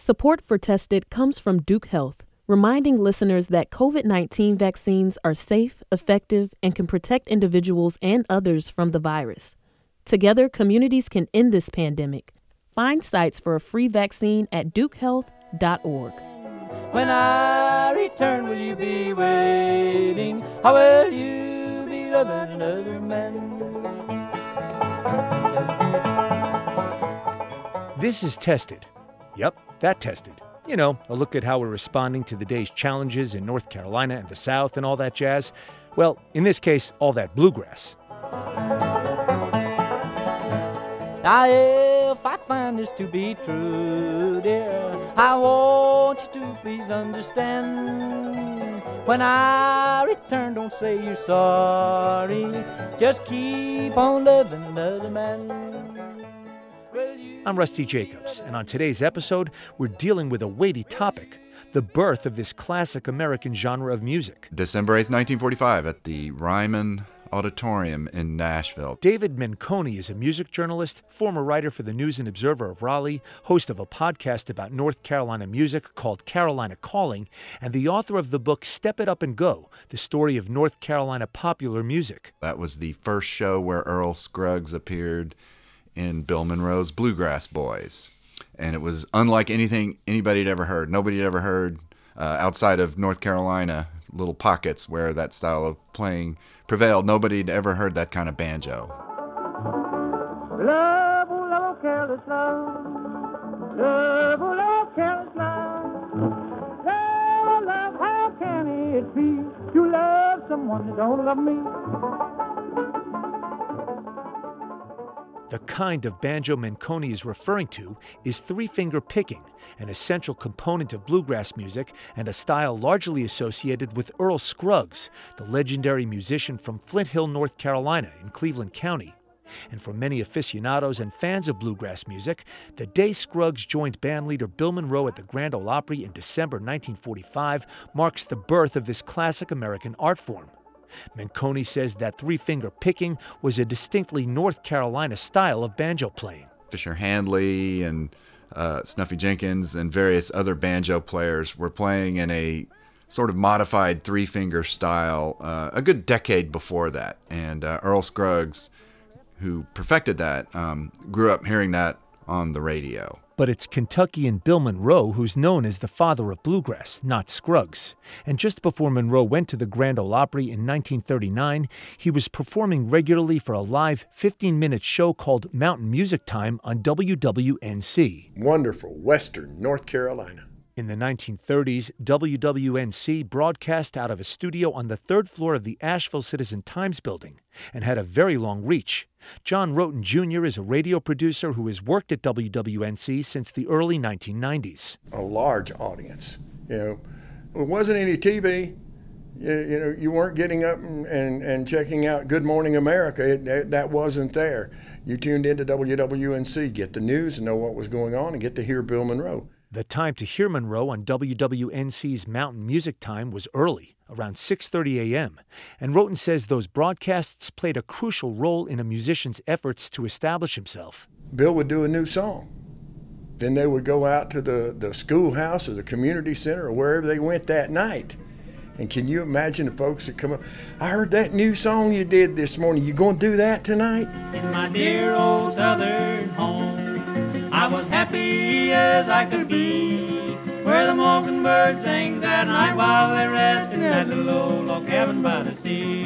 Support for Tested comes from Duke Health, reminding listeners that COVID-19 vaccines are safe, effective, and can protect individuals and others from the virus. Together, communities can end this pandemic. Find sites for a free vaccine at dukehealth.org. When I return, will you be waiting? How will you be loving another man? This is Tested. Yep, that Tested. You know, a look at how we're responding to the day's challenges in North Carolina and the South and all that jazz. Well, in this case, all that bluegrass. Now, if I find this to be true, dear, I want you to please understand. When I return, don't say you're sorry. Just keep on loving another man. I'm Rusty Jacobs, and on today's episode, we're dealing with a weighty topic, the birth of this classic American genre of music. December 8th, 1945, at the Ryman Auditorium in Nashville. David Menconi is a music journalist, former writer for the News and Observer of Raleigh, host of a podcast about North Carolina music called Carolina Calling, and the author of the book Step It Up and Go, the story of North Carolina popular music. That was the first show where Earl Scruggs appeared in Bill Monroe's Bluegrass Boys. And it was unlike anything anybody had ever heard. Nobody had ever heard outside of North Carolina, little pockets where that style of playing prevailed. Nobody had ever heard that kind of banjo. Love, oh, love, careless love. Love, oh, love, careless love. Love, oh, love, how can it be to love someone that don't love me? The kind of banjo Menconi is referring to is three-finger picking, an essential component of bluegrass music and a style largely associated with Earl Scruggs, the legendary musician from Flint Hill, North Carolina in Cleveland County. And for many aficionados and fans of bluegrass music, the day Scruggs joined bandleader Bill Monroe at the Grand Ole Opry in December 1945 marks the birth of this classic American art form. Menconi says that three-finger picking was a distinctly North Carolina style of banjo playing. Fisher Handley and Snuffy Jenkins and various other banjo players were playing in a sort of modified three-finger style a good decade before that. And Earl Scruggs, who perfected that, grew up hearing that on the radio. But it's Kentuckian Bill Monroe who's known as the father of bluegrass, not Scruggs. And just before Monroe went to the Grand Ole Opry in 1939, he was performing regularly for a live 15-minute show called Mountain Music Time on WWNC. Wonderful Western North Carolina. In the 1930s, WWNC broadcast out of a studio on the third floor of the Asheville Citizen-Times building and had a very long reach. John Roten Jr. is a radio producer who has worked at WWNC since the early 1990s. A large audience. It wasn't any TV. You weren't getting up and checking out Good Morning America. That wasn't there. You tuned into WWNC, get the news and know what was going on and get to hear Bill Monroe. The time to hear Monroe on WWNC's Mountain Music Time was early, around 6:30 a.m., and Roten says those broadcasts played a crucial role in a musician's efforts to establish himself. Bill would do a new song. Then they would go out to the schoolhouse or the community center or wherever they went that night. And can you imagine the folks that come up, I heard that new song you did this morning. You going to do that tonight? In my dear old southern home, I was happy as I could be, where the mockingbird sings at night while they rest in that little old log cabin by the sea.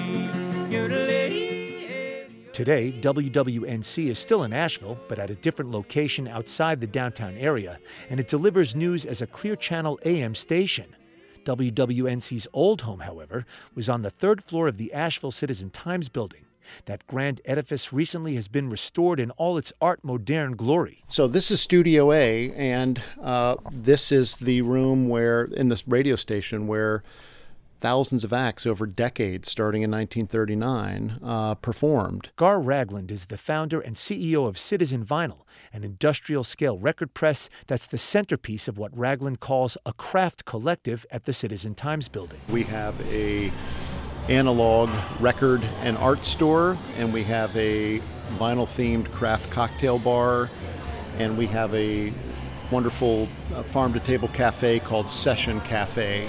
Today, WWNC is still in Asheville, but at a different location outside the downtown area, and it delivers news as a Clear Channel AM station. WWNC's old home, however, was on the third floor of the Asheville Citizen-Times building. That grand edifice recently has been restored in all its Art Moderne glory. So this is Studio A, and this is the room where, in this radio station, where thousands of acts over decades, starting in 1939, performed. Gar Ragland is the founder and CEO of Citizen Vinyl, an industrial-scale record press that's the centerpiece of what Ragland calls a craft collective at the Citizen-Times building. We have a analog record and art store, and we have a vinyl-themed craft cocktail bar, and we have a wonderful farm-to-table cafe called Session Cafe.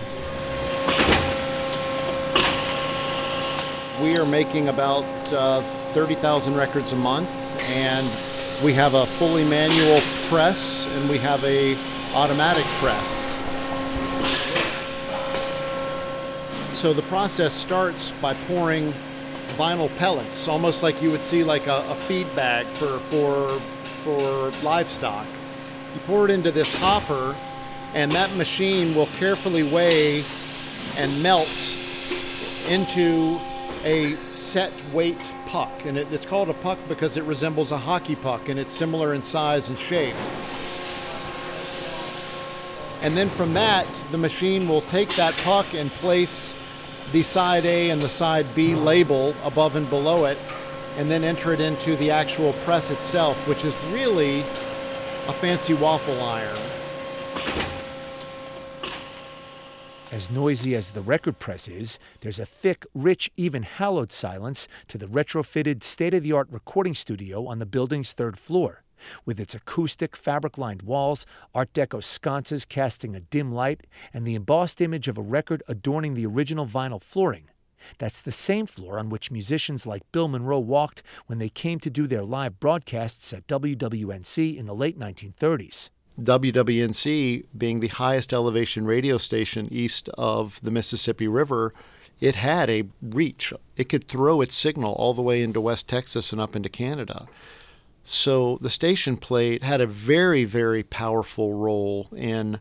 We are making about 30,000 records a month, and we have a fully manual press and we have a automatic press. So the process starts by pouring vinyl pellets, almost like you would see like a feed bag for livestock. You pour it into this hopper, and that machine will carefully weigh and melt into a set weight puck. And it's called a puck because it resembles a hockey puck, and it's similar in size and shape. And then from that, the machine will take that puck and place the side A and the side B label above and below it, and then enter it into the actual press itself, which is really a fancy waffle iron. As noisy as the record press is, there's a thick, rich, even hallowed silence to the retrofitted, state-of-the-art recording studio on the building's third floor. With its acoustic, fabric-lined walls, Art Deco sconces casting a dim light, and the embossed image of a record adorning the original vinyl flooring. That's the same floor on which musicians like Bill Monroe walked when they came to do their live broadcasts at WWNC in the late 1930s. WWNC, being the highest elevation radio station east of the Mississippi River, it had a reach. It could throw its signal all the way into West Texas and up into Canada. So the station had a very, very powerful role in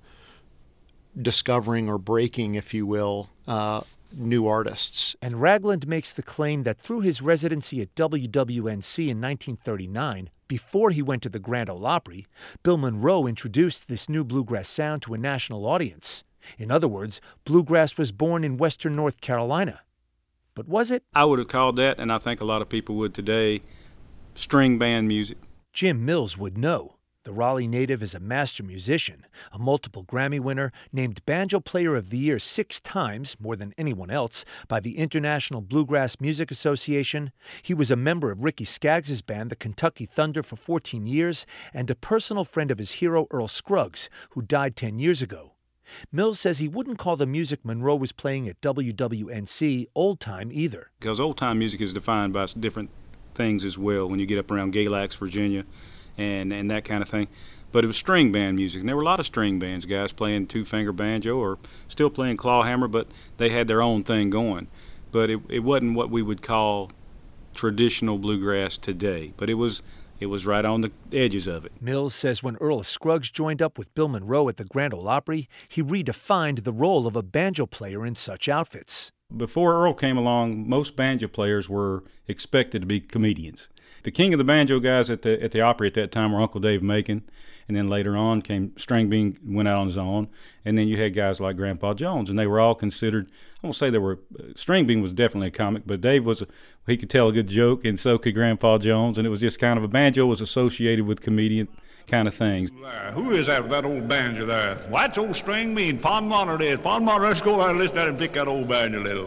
discovering or breaking, if you will, new artists. And Ragland makes the claim that through his residency at WWNC in 1939, before he went to the Grand Ole Opry, Bill Monroe introduced this new bluegrass sound to a national audience. In other words, bluegrass was born in western North Carolina. But was it? I would have called that, and I think a lot of people would today, string band music. Jim Mills would know. The Raleigh native is a master musician, a multiple Grammy winner, named Banjo Player of the Year 6 times, more than anyone else, by the International Bluegrass Music Association. He was a member of Ricky Skaggs' band, the Kentucky Thunder, for 14 years, and a personal friend of his hero, Earl Scruggs, who died 10 years ago. Mills says he wouldn't call the music Monroe was playing at WWNC old-time either. Because old-time music is defined by different things as well when you get up around Galax, Virginia, and that kind of thing. But it was string band music, and there were a lot of string bands, guys playing two-finger banjo or still playing clawhammer, but they had their own thing going. But it wasn't what we would call traditional bluegrass today, but it was right on the edges of it. Mills says when Earl Scruggs joined up with Bill Monroe at the Grand Ole Opry, he redefined the role of a banjo player in such outfits. Before Earl came along, most banjo players were expected to be comedians. The king of the banjo guys at the Opry at that time were Uncle Dave Macon, and then later on came String Bean, went out on his own, and then you had guys like Grandpa Jones, and they were all considered, I won't say they were, String Bean was definitely a comic, but Dave he could tell a good joke, and so could Grandpa Jones, and it was just kind of a banjo was associated with comedian kind of things. Who is that old banjo there? Why, it's old String Bean, Pond Monitor it is. Pond Monitor, let's go there and listen to that and pick that old banjo little.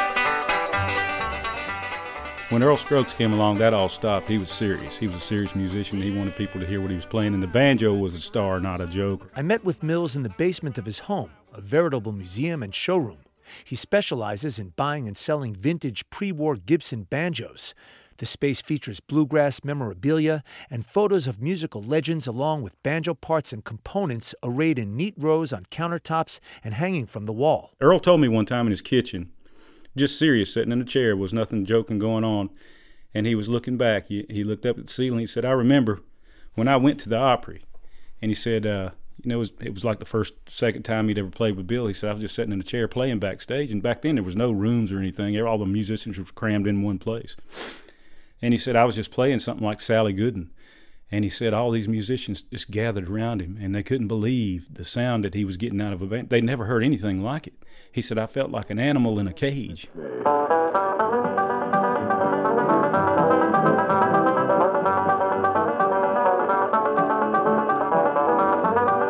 When Earl Scruggs came along, that all stopped. He was serious. He was a serious musician. He wanted people to hear what he was playing, and the banjo was a star, not a joke. I met with Mills in the basement of his home, a veritable museum and showroom. He specializes in buying and selling vintage pre-war Gibson banjos. The space features bluegrass memorabilia and photos of musical legends along with banjo parts and components arrayed in neat rows on countertops and hanging from the wall. Earl told me one time in his kitchen, just serious, sitting in a chair, was nothing joking going on, and he was looking back. He looked up at the ceiling. He said, I remember when I went to the Opry, and he said, it was like the second time he'd ever played with Bill. He said, I was just sitting in a chair playing backstage, and back then there was no rooms or anything. All the musicians were crammed in one place. And he said, I was just playing something like Sally Gooden. And he said all these musicians just gathered around him, and they couldn't believe the sound that he was getting out of a band. They'd never heard anything like it. He said, I felt like an animal in a cage.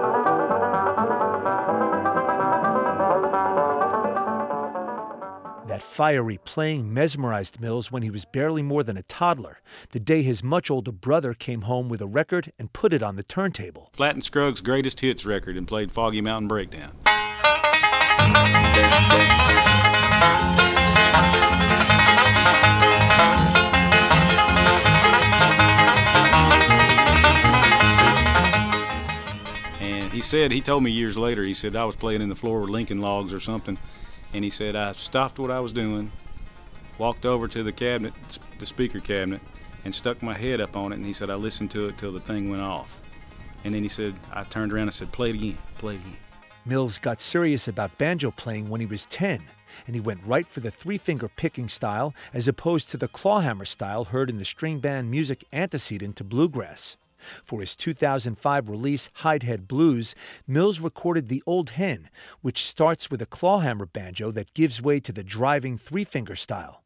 That That fiery playing mesmerized Mills when he was barely more than a toddler, the day his much older brother came home with a record and put it on the turntable. Flatt and Scruggs' greatest hits record, and played Foggy Mountain Breakdown. And he told me years later, he said I was playing in the floor with Lincoln Logs or something, and he said I stopped what I was doing, walked over to the cabinet, the speaker cabinet, and stuck my head up on it, and he said I listened to it till the thing went off. And then he said, I turned around and said, play it again, play it again. Mills got serious about banjo playing when he was 10, and he went right for the three-finger picking style as opposed to the clawhammer style heard in the string band music antecedent to bluegrass. For his 2005 release, Hidehead Blues, Mills recorded The Old Hen, which starts with a clawhammer banjo that gives way to the driving three-finger style.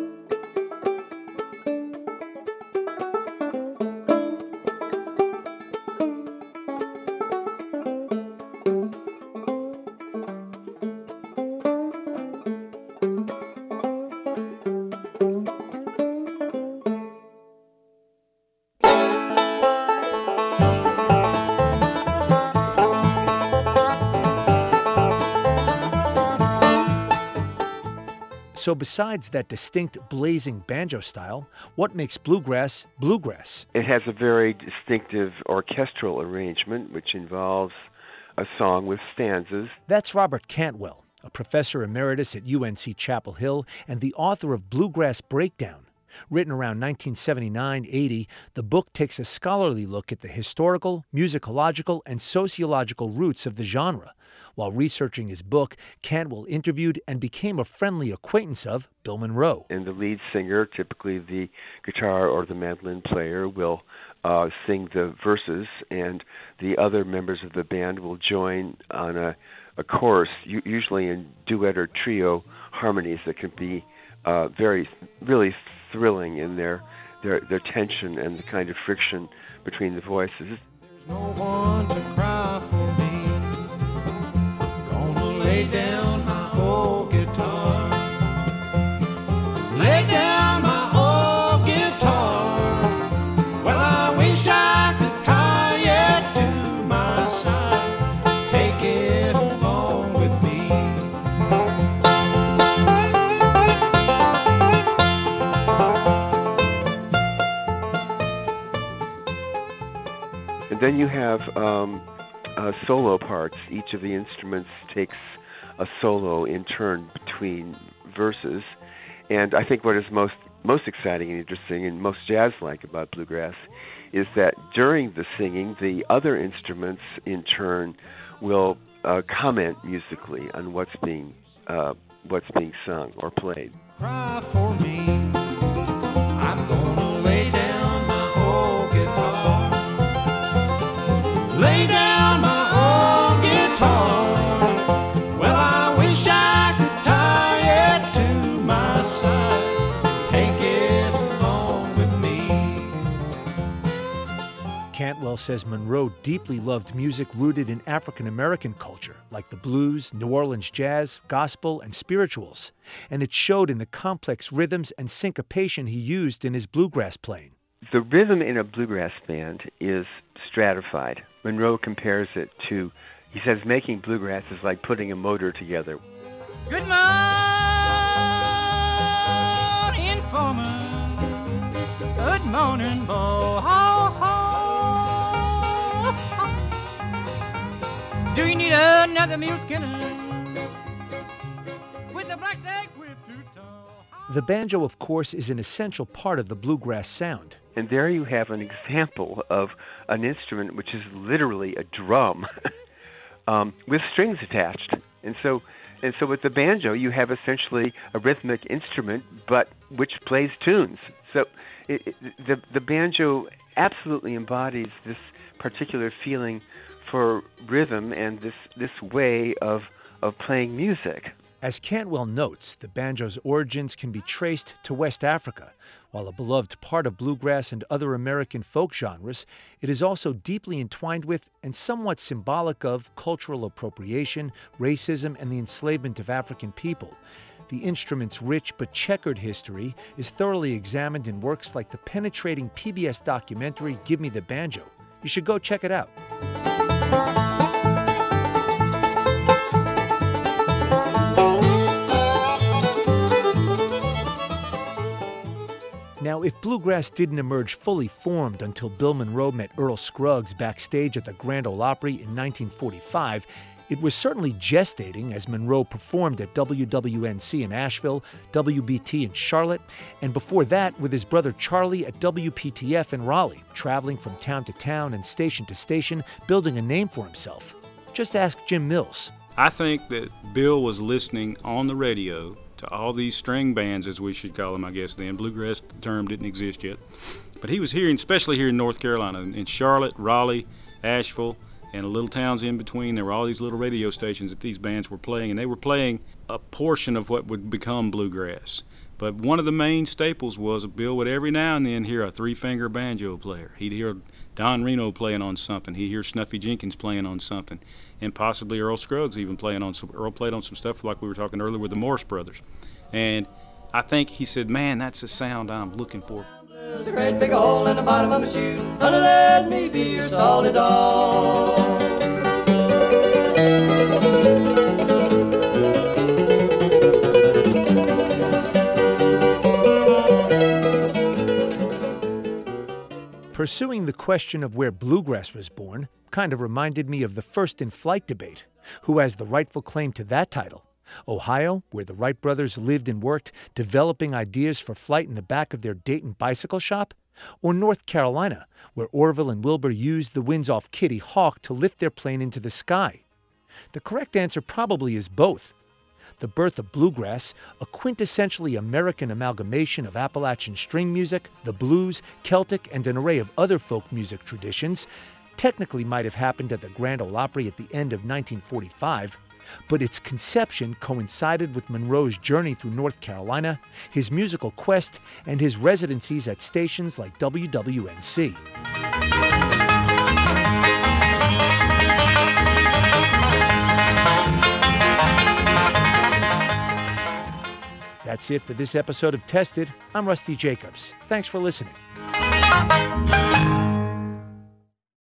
So besides that distinct blazing banjo style, what makes bluegrass bluegrass? It has a very distinctive orchestral arrangement, which involves a song with stanzas. That's Robert Cantwell, a professor emeritus at UNC Chapel Hill and the author of Bluegrass Breakdown. Written around 1979-80, the book takes a scholarly look at the historical, musicological, and sociological roots of the genre. While researching his book, Cantwell interviewed and became a friendly acquaintance of Bill Monroe. And the lead singer, typically the guitar or the mandolin player, will sing the verses, and the other members of the band will join on a chorus, usually in duet or trio harmonies that can be really thrilling in their tension and the kind of friction between the voices. There's no one to cry for me. Gonna lay down my old guitar. Lay down my old guitar. Well, I wish I could tie it to my side. Take it along with me. And then you have solo parts. Each of the instruments takes a solo in turn between verses. And I think what is most exciting and interesting and most jazz-like about bluegrass is that during the singing, the other instruments in turn will comment musically on what's being sung or played. Cry for me. I'm gonna lay down my old guitar. Lay down my old guitar. Well, I wish I could tie it to my side. Take it along with me. Cantwell says Monroe deeply loved music rooted in African-American culture, like the blues, New Orleans jazz, gospel, and spirituals, and it showed in the complex rhythms and syncopation he used in his bluegrass playing. The rhythm in a bluegrass band is stratified. Monroe compares it to, he says, making bluegrass is like putting a motor together. Good morning, foreman. Good morning, bo. Ho, ho, ho. Do you need another mule skinner with a black stag whip to toe? The banjo, of course, is an essential part of the bluegrass sound. And there you have an example of an instrument which is literally a drum with strings attached. And so with the banjo, you have essentially a rhythmic instrument, but which plays tunes. So the banjo absolutely embodies this particular feeling for rhythm and this way of playing music. As Cantwell notes, the banjo's origins can be traced to West Africa. While a beloved part of bluegrass and other American folk genres, it is also deeply entwined with and somewhat symbolic of cultural appropriation, racism, and the enslavement of African people. The instrument's rich but checkered history is thoroughly examined in works like the penetrating PBS documentary Give Me the Banjo. You should go check it out. Now, if bluegrass didn't emerge fully formed until Bill Monroe met Earl Scruggs backstage at the Grand Ole Opry in 1945, it was certainly gestating as Monroe performed at WWNC in Asheville, WBT in Charlotte, and before that with his brother Charlie at WPTF in Raleigh, traveling from town to town and station to station, building a name for himself. Just ask Jim Mills. I think that Bill was listening on the radio to all these string bands, as we should call them, I guess then. Bluegrass, the term didn't exist yet. But he was hearing, especially here in North Carolina, in Charlotte, Raleigh, Asheville, and the little towns in between. There were all these little radio stations that these bands were playing, and they were playing a portion of what would become bluegrass. But one of the main staples was Bill would every now and then hear a three-finger banjo player. He'd hear Don Reno playing on something. He'd hear Snuffy Jenkins playing on something, and possibly Earl Scruggs even playing on some. Earl played on some stuff like we were talking earlier with the Morris Brothers. And I think he said, man, that's the sound I'm looking for. There's a great big hole in the bottom of my shoe. Honey, let me be your solid dog. Pursuing the question of where bluegrass was born kind of reminded me of the First in Flight debate. Who has the rightful claim to that title? Ohio, where the Wright brothers lived and worked, developing ideas for flight in the back of their Dayton bicycle shop? Or North Carolina, where Orville and Wilbur used the winds off Kitty Hawk to lift their plane into the sky? The correct answer probably is both. The birth of bluegrass, a quintessentially American amalgamation of Appalachian string music, the blues, Celtic, and an array of other folk music traditions, technically might have happened at the Grand Ole Opry at the end of 1945, but its conception coincided with Monroe's journey through North Carolina, his musical quest, and his residencies at stations like WWNC. That's it for this episode of Tested. I'm Rusty Jacobs. Thanks for listening.